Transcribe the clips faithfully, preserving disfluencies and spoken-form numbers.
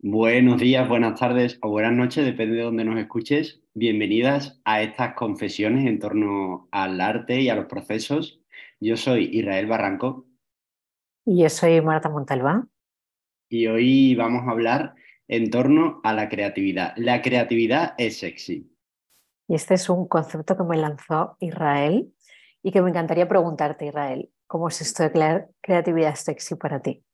Buenos días, buenas tardes o buenas noches, depende de dónde nos escuches. Bienvenidas a estas confesiones en torno al arte y a los procesos. Yo soy Israel Barranco Y yo soy Marta Montalbán y hoy vamos a hablar en torno a la creatividad. La creatividad es sexy. y este es un concepto que me lanzó Israel y que me encantaría preguntarte, Israel, ¿cómo es esto de crea- creatividad sexy para ti?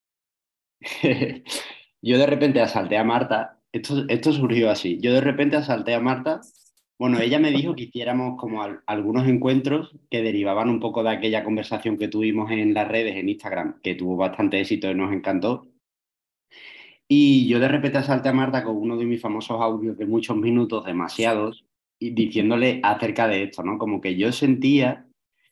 Yo de repente asalté a Marta, esto, esto surgió así, yo de repente asalté a Marta, bueno, ella me dijo que hiciéramos como al- algunos encuentros que derivaban un poco de aquella conversación que tuvimos en las redes, en Instagram, que tuvo bastante éxito y nos encantó. Y yo de repente asalté a Marta con uno de mis famosos audios de muchos minutos, demasiados, y diciéndole acerca de esto, ¿no? Como que yo sentía,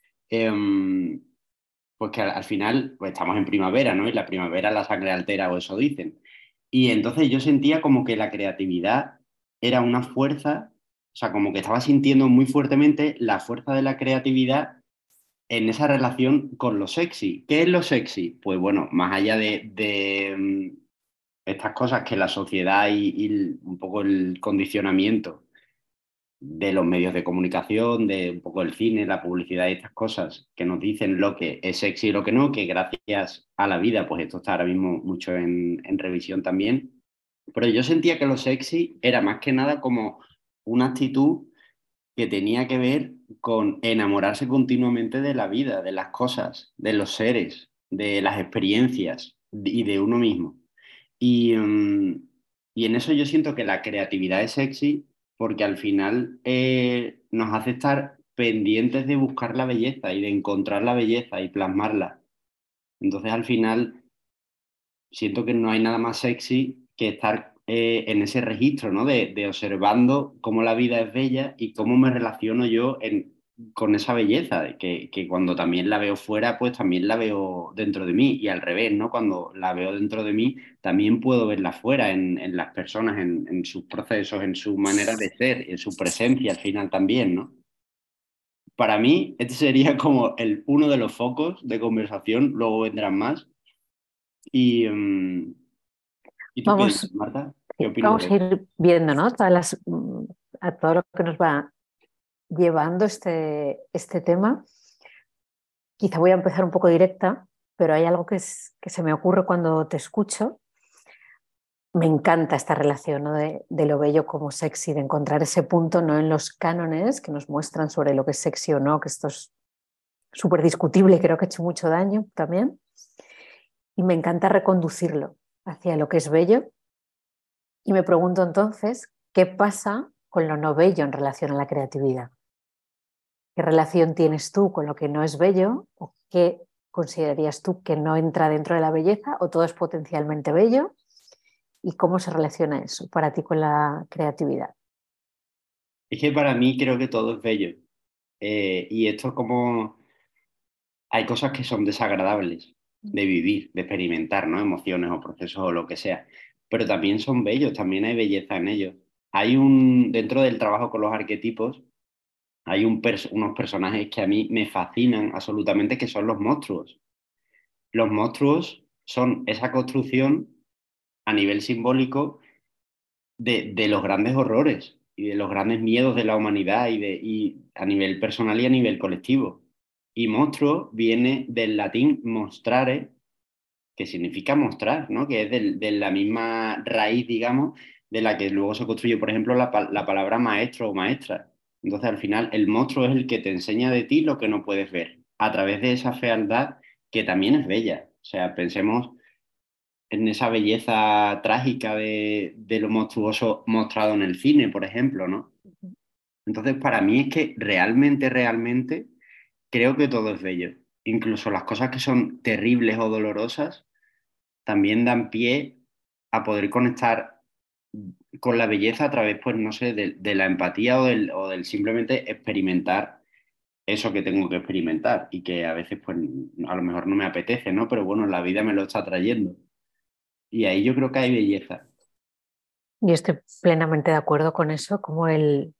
em, pues que al, al final, pues estamos en primavera, ¿no? Y la primavera la sangre altera, o eso dicen. Y entonces yo sentía como que la creatividad era una fuerza, o sea, como que estaba sintiendo muy fuertemente la fuerza de la creatividad en esa relación con lo sexy. ¿Qué es lo sexy? Pues bueno, más allá de, de mm, estas cosas que la sociedad y, y el- un poco el condicionamiento de los medios de comunicación, de un poco el cine, la publicidad y estas cosas que nos dicen lo que es sexy y lo que no, que gracias a la vida, pues esto está ahora mismo mucho en, en revisión también. Pero yo sentía que lo sexy era más que nada como una actitud que tenía que ver con enamorarse continuamente de la vida, de las cosas, de los seres, de las experiencias y de uno mismo. Y, mm, y en eso yo siento que la creatividad es sexy porque al final eh, nos hace estar pendientes de buscar la belleza y de encontrar la belleza y plasmarla. Entonces al final siento que no hay nada más sexy que estar eh, en ese registro, ¿no? De, de observando cómo la vida es bella y cómo me relaciono yo en- con esa belleza, de que, que cuando también la veo fuera, pues también la veo dentro de mí y al revés, ¿no? Cuando la veo dentro de mí, también puedo verla fuera en, en las personas, en, en sus procesos, en su manera de ser, en su presencia al final también, ¿no? Para mí, este sería como el, uno de los focos de conversación, luego vendrán más. Y, mm, ¿y tú qué Vamos, dices, Marta? ¿Qué sí, opinas vamos de a esto? ir viendo, ¿no? Todas las, mm, a todo lo que nos va llevando este, este tema. Quizá voy a empezar un poco directa, pero hay algo que, es- que se me ocurre cuando te escucho. Me encanta esta relación, ¿no? de, de lo bello como sexy, de encontrar ese punto no en los cánones que nos muestran sobre lo que es sexy o no, que esto es súper discutible y creo que ha hecho mucho daño también. Y me encanta reconducirlo hacia lo que es bello. Y me pregunto entonces, ¿qué pasa con lo no bello en relación a la creatividad? ¿Qué relación tienes tú con lo que no es bello? ¿O qué considerarías tú que no entra dentro de la belleza? ¿O todo es potencialmente bello? ¿Y cómo se relaciona eso para ti con la creatividad? Es que para mí creo que todo es bello. Eh, y esto como hay cosas que son desagradables de vivir, de experimentar, ¿no? Emociones o procesos o lo que sea. Pero también son bellos, también hay belleza en ellos. Hay un, dentro del trabajo con los arquetipos, hay un pers- unos personajes que a mí me fascinan absolutamente, que son los monstruos. Los monstruos son esa construcción a nivel simbólico de, de los grandes horrores y de los grandes miedos de la humanidad y, de, y a nivel personal y a nivel colectivo. Y monstruo viene del latín mostrare, que significa mostrar, ¿no? Que es del- de la misma raíz, digamos, de la que luego se construye, por ejemplo, la, pa- la palabra maestro o maestra. Entonces, al final, el monstruo es el que te enseña de ti lo que no puedes ver, a través de esa fealdad que también es bella. O sea, pensemos en esa belleza trágica de, de lo monstruoso mostrado en el cine, por ejemplo, ¿no? Entonces, para mí es que realmente, realmente creo que todo es bello. Incluso las cosas que son terribles o dolorosas también dan pie a poder conectar con la belleza a través, pues, no sé, de, de la empatía o del, o del simplemente experimentar eso que tengo que experimentar y que a veces, pues, a lo mejor no me apetece, ¿no? Pero bueno, la vida me lo está trayendo. Y ahí yo creo que hay belleza. Y estoy plenamente de acuerdo con eso, como el,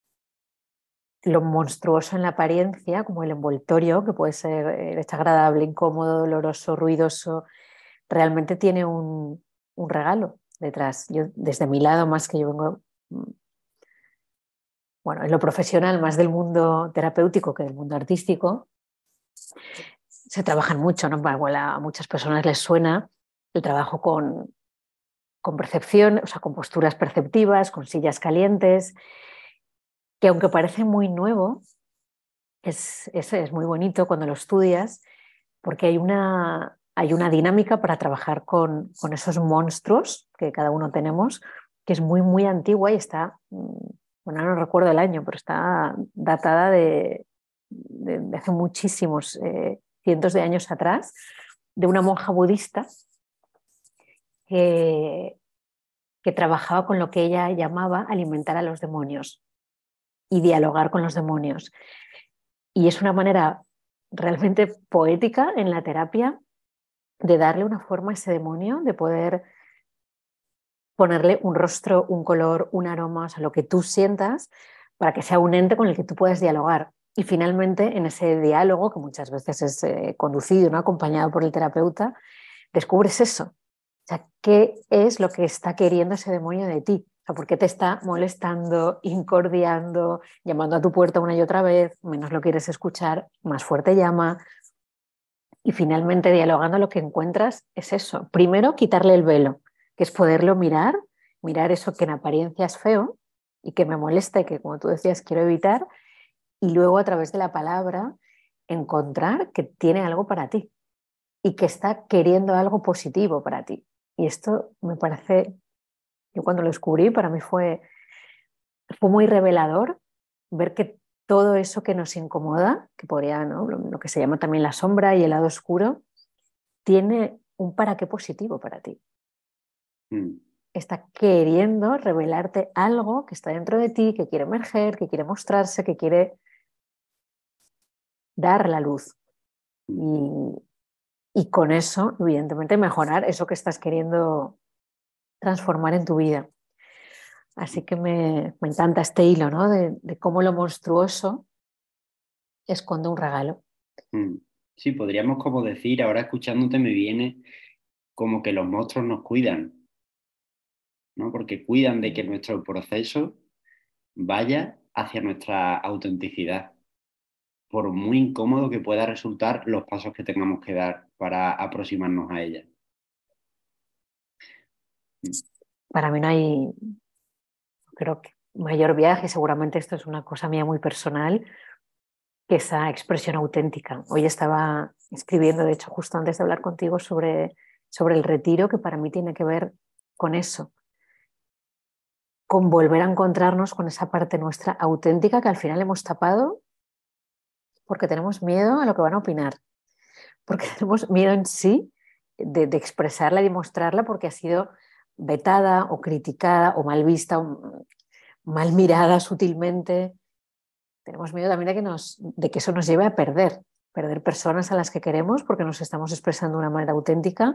lo monstruoso en la apariencia, como el envoltorio, que puede ser eh, desagradable, incómodo, doloroso, ruidoso, realmente tiene un, un regalo. detrás. Yo, desde mi lado, más que yo vengo, mm, bueno, en lo profesional, más del mundo terapéutico que del mundo artístico, se trabajan mucho, ¿no? Igual a muchas personas les suena el trabajo con, con percepción, o sea, con posturas perceptivas, con sillas calientes, que aunque parece muy nuevo, es, es, es muy bonito cuando lo estudias, porque hay una, hay una dinámica para trabajar con, con esos monstruos que cada uno tenemos, que es muy, muy antigua y está, mm, bueno, no recuerdo el año, pero está datada de, de, de hace muchísimos, eh, cientos de años atrás, de una monja budista que, que trabajaba con lo que ella llamaba alimentar a los demonios y dialogar con los demonios. Y es una manera realmente poética en la terapia de darle una forma a ese demonio, de poder ponerle un rostro, un color, un aroma, o sea, lo que tú sientas, para que sea un ente con el que tú puedas dialogar. Y finalmente, en ese diálogo, que muchas veces es eh, conducido, ¿no? Acompañado por el terapeuta, descubres eso. O sea, ¿qué es lo que está queriendo ese demonio de ti? O sea, ¿por qué te está molestando, incordiando, llamando a tu puerta una y otra vez? Menos lo quieres escuchar, más fuerte llama. Y finalmente, dialogando, lo que encuentras es eso. Primero, quitarle el velo, que es poderlo mirar, mirar eso que en apariencia es feo y que me molesta y que, como tú decías, quiero evitar. Y luego, a través de la palabra, encontrar que tiene algo para ti y que está queriendo algo positivo para ti. Y esto me parece, yo cuando lo descubrí, para mí fue, fue muy revelador ver que todo eso que nos incomoda, que podría, ¿no? lo, lo que se llama también la sombra y el lado oscuro, tiene un para qué positivo para ti. Mm. Está queriendo revelarte algo que está dentro de ti, que quiere emerger, que quiere mostrarse, que quiere dar la luz. Mm. Y, y con eso, evidentemente, mejorar eso que estás queriendo transformar en tu vida. Así que me, me encanta este hilo, ¿no? De, de cómo lo monstruoso esconde un regalo. Mm. Sí, podríamos como decir, ahora escuchándote me viene como que los monstruos nos cuidan, ¿no? Porque cuidan de que nuestro proceso vaya hacia nuestra autenticidad, por muy incómodo que pueda resultar los pasos que tengamos que dar para aproximarnos a ella. Mm. Para mí no hay, creo que mayor viaje, seguramente esto es una cosa mía muy personal, que esa expresión auténtica. Hoy estaba escribiendo, de hecho, justo antes de hablar contigo sobre, sobre el retiro, que para mí tiene que ver con eso, con volver a encontrarnos con esa parte nuestra auténtica que al final hemos tapado porque tenemos miedo a lo que van a opinar, porque tenemos miedo en sí de, de expresarla y demostrarla porque ha sido vetada o criticada o mal vista o mal mirada sutilmente. Tenemos miedo también de que, nos, de que eso nos lleve a perder, perder personas a las que queremos porque nos estamos expresando de una manera auténtica,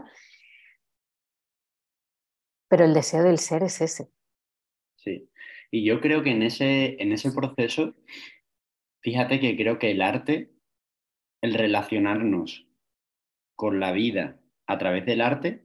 pero el deseo del ser es ese. Sí. Y yo creo que en ese, en ese proceso, fíjate que creo que el arte, el relacionarnos con la vida a través del arte,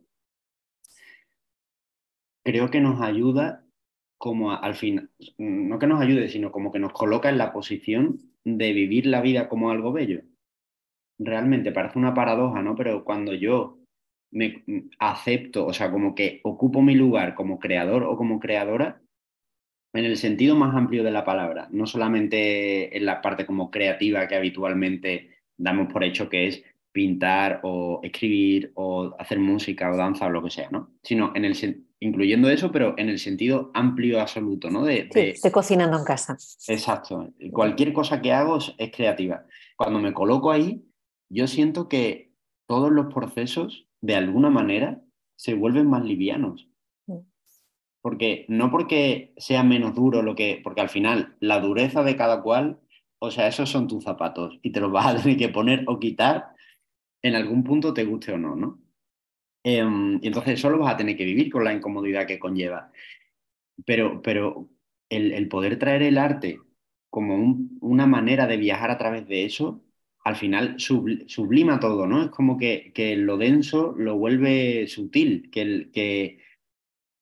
creo que nos ayuda como a- al fin, no que nos ayude, sino como que nos coloca en la posición de vivir la vida como algo bello. Realmente parece una paradoja, ¿no? Pero cuando yo me mm, acepto, o sea, como que ocupo mi lugar como creador o como creadora, en el sentido más amplio de la palabra, no solamente en la parte como creativa que habitualmente damos por hecho que es pintar o escribir o hacer música o danza o lo que sea, ¿no? Sino en el sen- incluyendo eso, pero en el sentido amplio absoluto, ¿no? De, Sí, de estoy cocinando en casa. exacto, cualquier cosa que hago es, es creativa. Cuando me coloco ahí, yo siento que todos los procesos, de alguna manera, se vuelven más livianos. Porque no porque sea menos duro lo que, porque al final la dureza de cada cual, o sea, esos son tus zapatos y te los vas a tener que poner o quitar en algún punto, te guste o no, ¿no? Em, y entonces solo vas a tener que vivir con la incomodidad que conlleva. Pero, pero el, el poder traer el arte como un- una manera de viajar a través de eso, al final subl- sublima todo, ¿no? Es como que, que lo denso lo vuelve sutil, que, el, que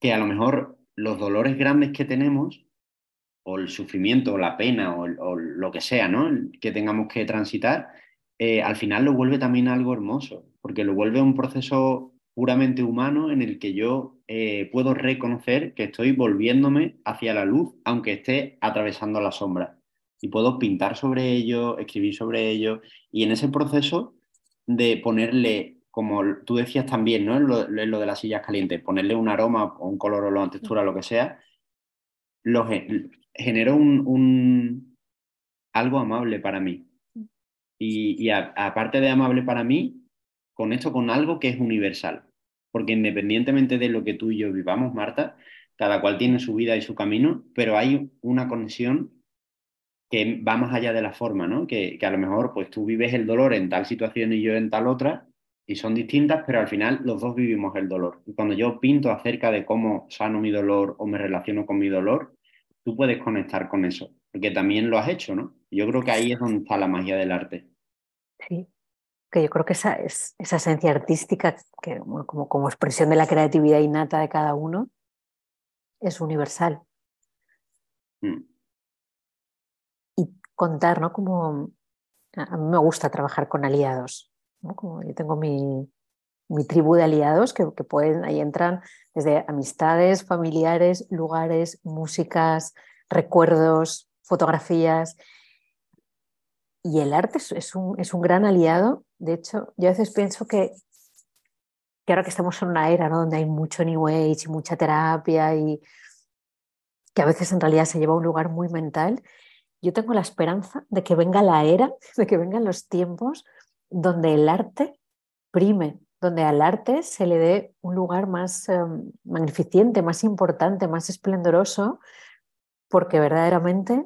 que a lo mejor los dolores grandes que tenemos, o el sufrimiento, o la pena, o, o lo que sea, ¿no? Que tengamos que transitar, eh, al final lo vuelve también algo hermoso, porque lo vuelve un proceso puramente humano en el que yo eh, puedo reconocer que estoy volviéndome hacia la luz, aunque esté atravesando la sombra. Y puedo pintar sobre ello, escribir sobre ello, y en ese proceso de ponerle, como tú decías también, ¿no? En lo, en lo de las sillas calientes, ponerle un aroma o un color o una textura, lo que sea, lo, generó un, un, algo amable para mí. Y, y a, aparte de amable para mí, con esto con algo que es universal. Porque independientemente de lo que tú y yo vivamos, Marta, cada cual tiene su vida y su camino, pero hay una conexión que va más allá de la forma, ¿no? Que, que a lo mejor pues tú vives el dolor en tal situación y yo en tal otra, y son distintas, pero al final los dos vivimos el dolor. Y cuando yo pinto acerca de cómo sano mi dolor o me relaciono con mi dolor, tú puedes conectar con eso, porque también lo has hecho, ¿no? Yo creo que ahí es donde está la magia del arte. Sí, que yo creo que esa, es, esa esencia artística, que bueno, como, como expresión de la creatividad innata de cada uno, es universal. Mm, Y contar, ¿no? Como a a mí me gusta trabajar con aliados, ¿no? Como yo tengo mi, mi tribu de aliados que, que pueden, ahí entran desde amistades, familiares, lugares, músicas, recuerdos, fotografías. Y el arte es, es un, es un gran aliado. De hecho, yo a veces pienso que, que ahora que estamos en una era, ¿no? Donde hay mucho New Age y mucha terapia y que a veces en realidad se lleva a un lugar muy mental, yo tengo la esperanza de que venga la era, de que vengan los tiempos donde el arte prime, donde al arte se le dé un lugar más eh, magnificente, más importante, más esplendoroso, porque verdaderamente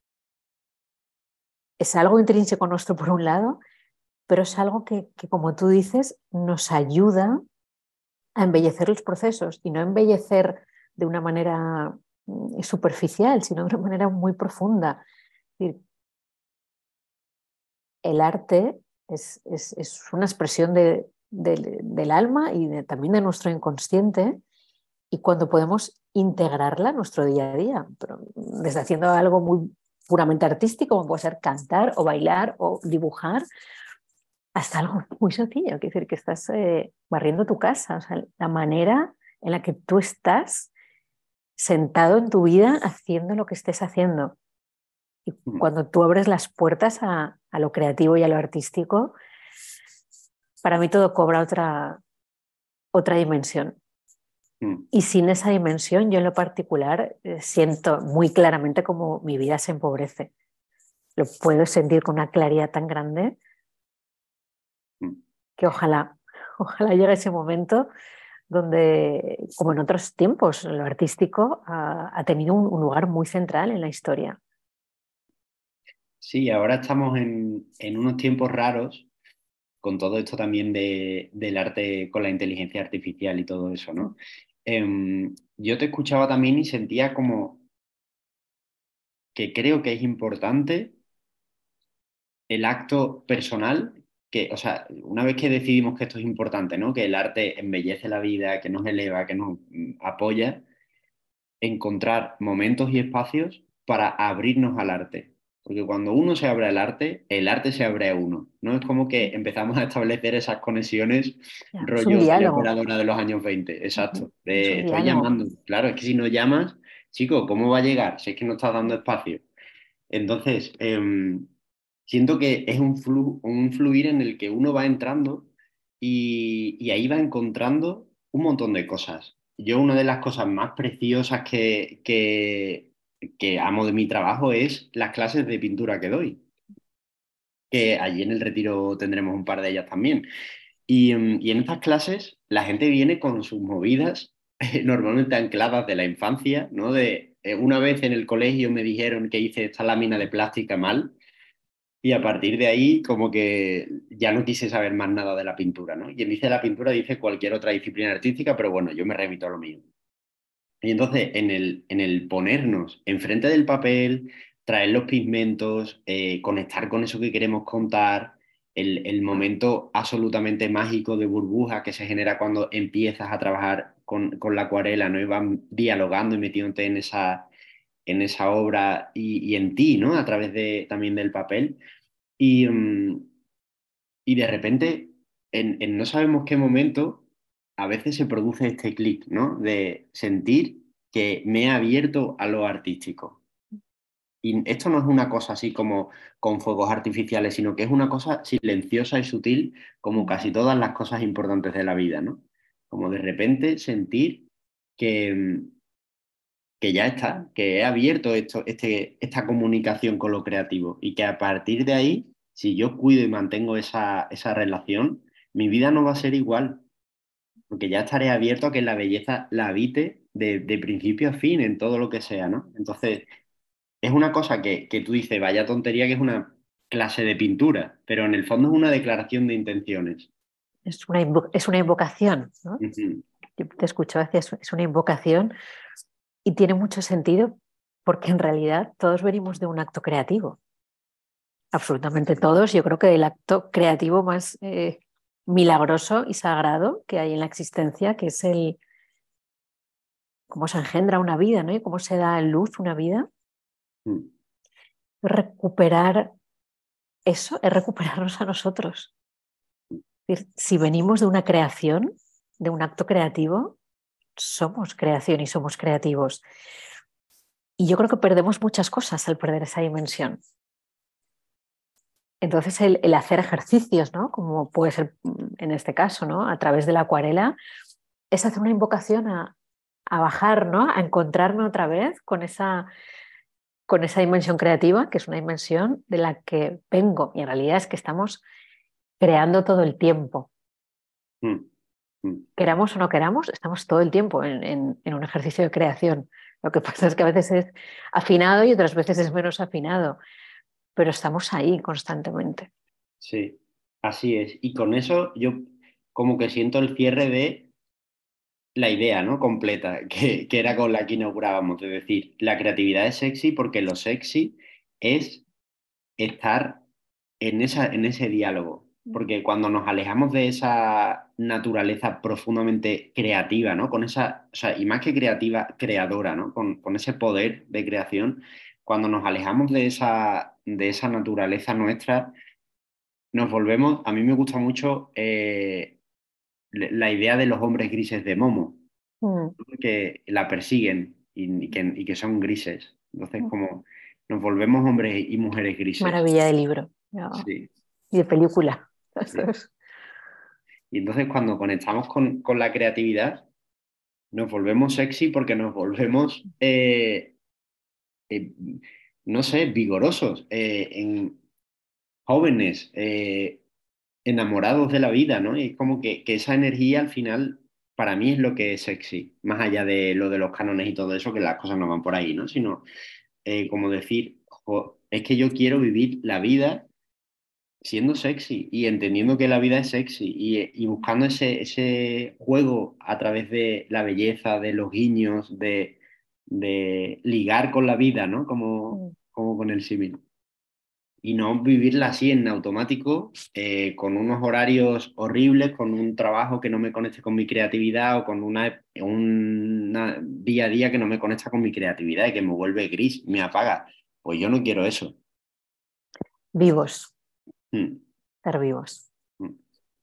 es algo intrínseco nuestro por un lado, pero es algo que, que, como tú dices, nos ayuda a embellecer los procesos y no embellecer de una manera mm, superficial, sino de una manera muy profunda. Es decir, el arte es, es, es una expresión de, de, del alma y de, también de nuestro inconsciente, y cuando podemos integrarla en nuestro día a día, pero desde haciendo algo muy puramente artístico, como puede ser cantar o bailar o dibujar, hasta algo muy sencillo, que decir que estás eh, barriendo tu casa, o sea, la manera en la que tú estás sentado en tu vida haciendo lo que estés haciendo. Y mm, cuando tú abres las puertas a, a lo creativo y a lo artístico, para mí todo cobra otra, otra dimensión. mm. Y sin esa dimensión, yo en lo particular eh, siento muy claramente como mi vida se empobrece. Lo puedo sentir con una claridad tan grande Mm. que ojalá, ojalá llegue ese momento donde, como en otros tiempos, lo artístico ha, ha tenido un, un lugar muy central en la historia. Sí, ahora estamos en, en unos tiempos raros con todo esto también de, del arte con la inteligencia artificial y todo eso, ¿no? Em, yo te escuchaba también y sentía como que creo que es importante el acto personal, que, o sea, una vez que decidimos que esto es importante, ¿no? Que el arte embellece la vida, que nos eleva, que nos mm, apoya, encontrar momentos y espacios para abrirnos al arte. Porque cuando uno se abre al arte, el arte se abre a uno. ¿No? Es como que empezamos a establecer esas conexiones Ya, es un rollo diálogo, teleoperadora de los años veinte. Exacto. es De, un estoy diálogo. llamando. Claro, es que si no llamas, chico, ¿cómo va a llegar? Si es que no estás dando espacio. Entonces, em, siento que es un, flu- un fluir en el que uno va entrando y, y ahí va encontrando un montón de cosas. Yo una de las cosas más preciosas que, que, que amo de mi trabajo es las clases de pintura que doy, que allí en el retiro tendremos un par de ellas también. Y, em, y en estas clases la gente viene con sus movidas, normalmente ancladas de la infancia, ¿no? De eh, una vez en el colegio me dijeron que hice esta lámina de plástica mal y a partir de ahí como que ya no quise saber más nada de la pintura, ¿no? Y en dice la pintura dice cualquier otra disciplina artística, pero bueno, yo me remito a lo mío. Y entonces en el, en el ponernos enfrente del papel, traer los pigmentos, eh, conectar con eso que queremos contar el, el momento absolutamente mágico de burbuja que se genera cuando empiezas a trabajar con, con la acuarela, ¿no? Y van dialogando y metiéndote en esa, en esa obra y, y en ti, ¿no? A través de, también del papel. Y, um, y de repente, en, en no sabemos qué momento, a veces se produce este clic, ¿no? De sentir que me he abierto a lo artístico. Y esto no es una cosa así como con fuegos artificiales, sino que es una cosa silenciosa y sutil, como casi todas las cosas importantes de la vida, ¿no? Como de repente sentir que, que ya está, que he abierto esto, este, esta comunicación con lo creativo y que a partir de ahí, si yo cuido y mantengo esa, esa relación, mi vida no va a ser igual, porque ya estaré abierto a que la belleza la habite de, de principio a fin en todo lo que sea, ¿no? Entonces, es una cosa que, que tú dices, vaya tontería que es una clase de pintura, pero en el fondo es una declaración de intenciones. Es una, invo- es una invocación, ¿no? Ujú. Yo te escucho, es es una invocación y tiene mucho sentido porque en realidad todos venimos de un acto creativo, absolutamente todos. Yo creo que el acto creativo más eh, milagroso y sagrado que hay en la existencia, que es el cómo se engendra una vida, ¿no? Y cómo se da en luz una vida, Mm. recuperar eso es recuperarnos a nosotros. Es decir, si venimos de una creación, de un acto creativo, somos creación y somos creativos. Y yo creo que perdemos muchas cosas al perder esa dimensión. Entonces, el, el hacer ejercicios, ¿no? Como puede ser en este caso, ¿no? A través de la acuarela, es hacer una invocación a, a bajar, ¿no? A encontrarme otra vez con esa, con esa dimensión creativa, que es una dimensión de la que vengo. Y en realidad es que estamos creando todo el tiempo. Mm. Mm. Queramos o no queramos, estamos todo el tiempo en, en, en un ejercicio de creación. Lo que pasa es que a veces es afinado y otras veces es menos afinado, pero estamos ahí constantemente. Sí, así es. Y con eso yo como que siento el cierre de la idea, ¿no? Completa, que, que era con la que inaugurábamos, de decir, la creatividad es sexy porque lo sexy es estar en esa, en ese diálogo. Porque cuando nos alejamos de esa naturaleza profundamente creativa, ¿no? Con esa, o sea, y más que creativa, creadora, ¿no? Con, con ese poder de creación, cuando nos alejamos de esa, de esa naturaleza nuestra, nos volvemos, a mí me gusta mucho eh, la idea de los hombres grises de Momo, Mm. que la persiguen y, y que, y que son grises. Entonces, como nos volvemos hombres y mujeres grises. Maravilla de libro, ¿no? Sí, Y de película. sí. Y entonces cuando conectamos con, con la creatividad, nos volvemos sexy porque nos volvemos, eh, eh, no sé, vigorosos, eh, en, jóvenes, eh, enamorados de la vida, ¿no? Y es como que, que esa energía al final, para mí es lo que es sexy, más allá de lo de los cánones y todo eso, que las cosas no van por ahí, ¿no? Sino eh, como decir, "Jo, es que yo quiero vivir la vida siendo sexy y entendiendo que la vida es sexy y, y buscando ese, ese juego a través de la belleza, de los guiños, de, de ligar con la vida, ¿no? Como, Mm. como con el símil. Y no vivirla así en automático, eh, con unos horarios horribles, con un trabajo que no me conecte con mi creatividad o con una, un día a día que no me conecta con mi creatividad y que me vuelve gris, me apaga. Pues yo no quiero eso. Vivos, Mm, estar vivos. mm.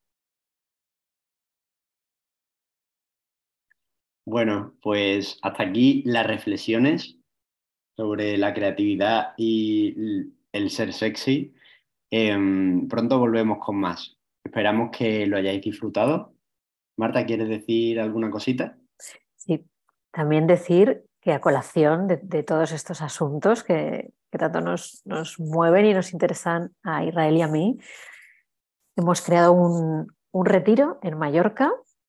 Bueno, pues hasta aquí las reflexiones sobre la creatividad y l- el ser sexy. Em, pronto volvemos con más. Esperamos que lo hayáis disfrutado. Marta, ¿quieres decir alguna cosita? Sí, también decir que a colación de, de todos estos asuntos que, que tanto nos, nos mueven y nos interesan a Israel y a mí, hemos creado un, un retiro en Mallorca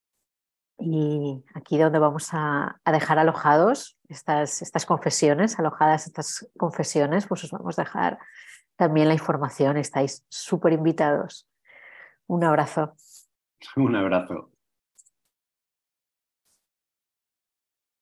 y aquí donde vamos a, a dejar alojados estas, estas confesiones, alojadas estas confesiones, pues os vamos a dejar también la información. Estáis súper invitados. Un abrazo. Un abrazo.